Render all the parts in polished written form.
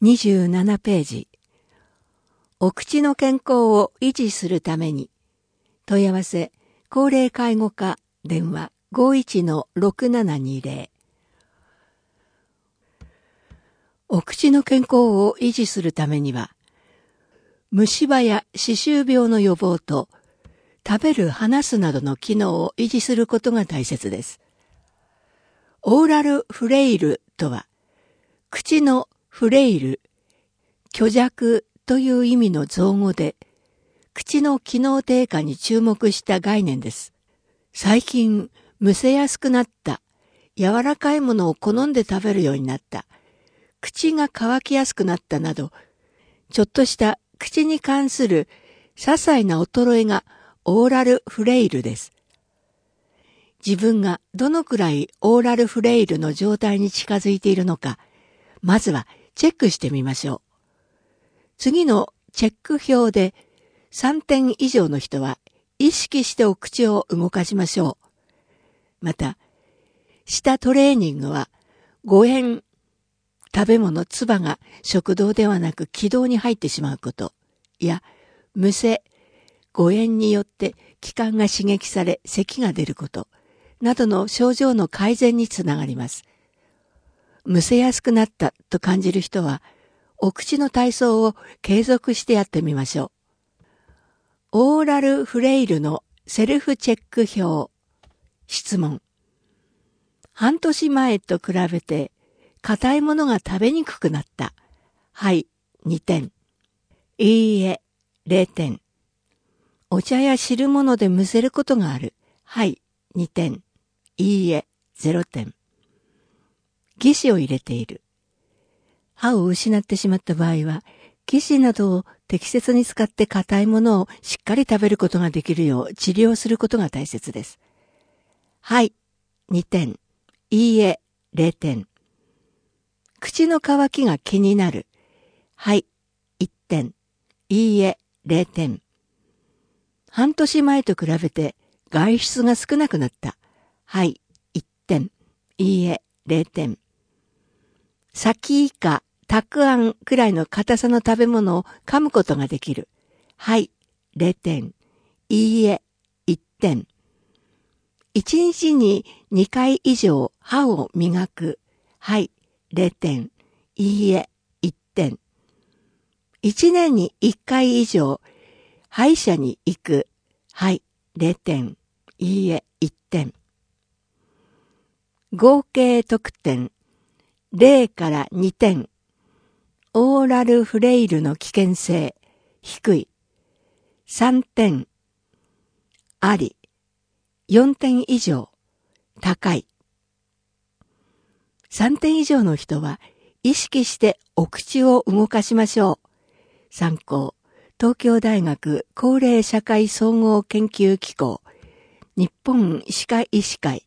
27ページ。お口の健康を維持するために。問い合わせ、高齢介護課、電話 51-6720。お口の健康を維持するためには、虫歯や歯周病の予防と、食べる話すなどの機能を維持することが大切です。オーラルフレイルとは、口のフレイル、虚弱という意味の造語で、口の機能低下に注目した概念です。最近、むせやすくなった、柔らかいものを好んで食べるようになった、口が乾きやすくなったなど、ちょっとした口に関する些細な衰えがオーラルフレイルです。自分がどのくらいオーラルフレイルの状態に近づいているのか、まずはチェックしてみましょう。次のチェック表で3点以上の人は意識してお口を動かしましょう。また、舌トレーニングは誤嚥、食べ物、唾が食道ではなく気道に入ってしまうことや、むせ、誤嚥によって気管が刺激され咳が出ることなどの症状の改善につながります。むせやすくなったと感じる人は、お口の体操を継続してやってみましょう。オーラルフレイルのセルフチェック表。質問。半年前と比べて、硬いものが食べにくくなった。はい、2点。いいえ、0点。お茶や汁物でむせることがある。はい、2点。いいえ、0点。義歯を入れている。歯を失ってしまった場合は、義歯などを適切に使って硬いものをしっかり食べることができるよう治療することが大切です。はい、2点。いいえ、0点。口の渇きが気になる。はい、1点。いいえ、0点。半年前と比べて外出が少なくなった。はい、1点。いいえ、0点。先以下、たくあんくらいの硬さの食べ物を噛むことができる。はい、0点。いいえ、1点。1日に2回以上歯を磨く。はい、0点。いいえ、1点。1年に1回以上歯医者に行く。はい、0点。いいえ、1点。合計得点0から2点。オーラルフレイルの危険性低い。3点。あり。4点以上高い。3点以上の人は意識してお口を動かしましょう。参考。東京大学高齢社会総合研究機構日本歯科医師会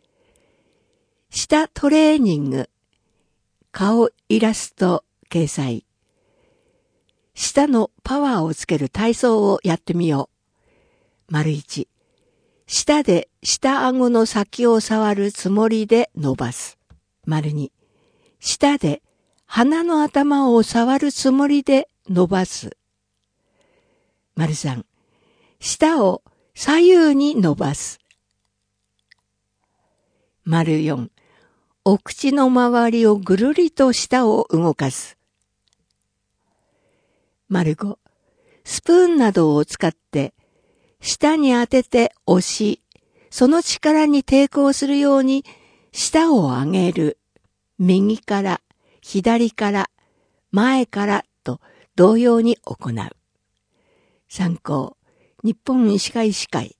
舌トレーニング顔イラスト掲載舌のパワーをつける体操をやってみよう。1、舌で下顎の先を触るつもりで伸ばす。2、舌で鼻の頭を触るつもりで伸ばす。3、舌を左右に伸ばす。4、お口の周りをぐるりと舌を動かす。5、スプーンなどを使って舌に当てて押し、その力に抵抗するように舌を上げる。右から、左から、前からと同様に行う。参考。日本歯科医師会。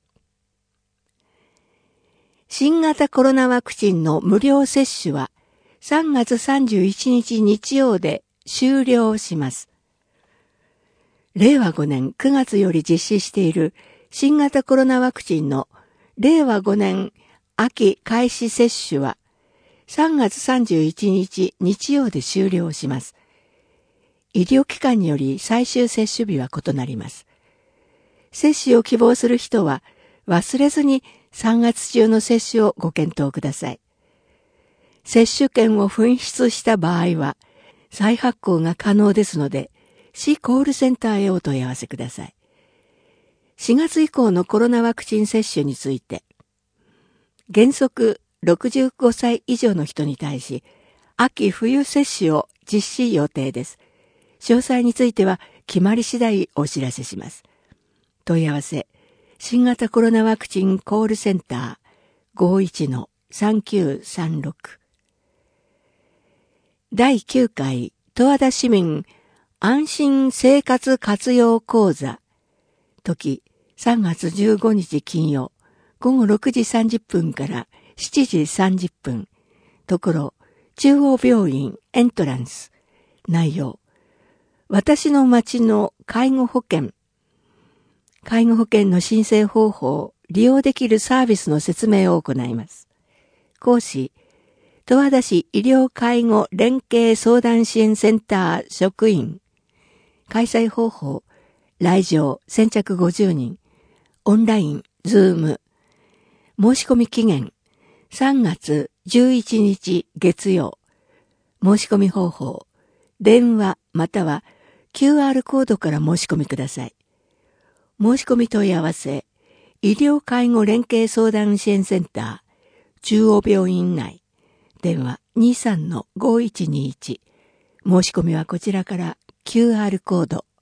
新型コロナワクチンの無料接種は3月31日日曜で終了します。令和5年9月より実施している新型コロナワクチンの令和5年秋開始接種は3月31日日曜で終了します。医療機関により最終接種日は異なります。接種を希望する人は忘れずに3月中の接種をご検討ください。接種券を紛失した場合は、 再発行が可能ですので、市コールセンターへお問い合わせください。4月以降のコロナワクチン接種について、原則65歳以上の人に対し、秋冬接種を実施予定です。詳細については決まり次第お知らせします。問い合わせ、新型コロナワクチンコールセンター 51-3936。第9回十和田市民安心生活活用講座。時3月15日金曜午後6時30分から7時30分。ところ中央病院エントランス。内容、私の町の介護保険。介護保険の申請方法、利用できるサービスの説明を行います。講師、十和田市医療介護連携相談支援センター職員。開催方法、来場先着50人。オンライン、ズーム。申し込み期限、3月11日月曜。申し込み方法、電話または QR コードから申し込みください。申し込み問い合わせ、医療介護連携相談支援センター、中央病院内。電話 23-5121。申し込みはこちらから QR コード。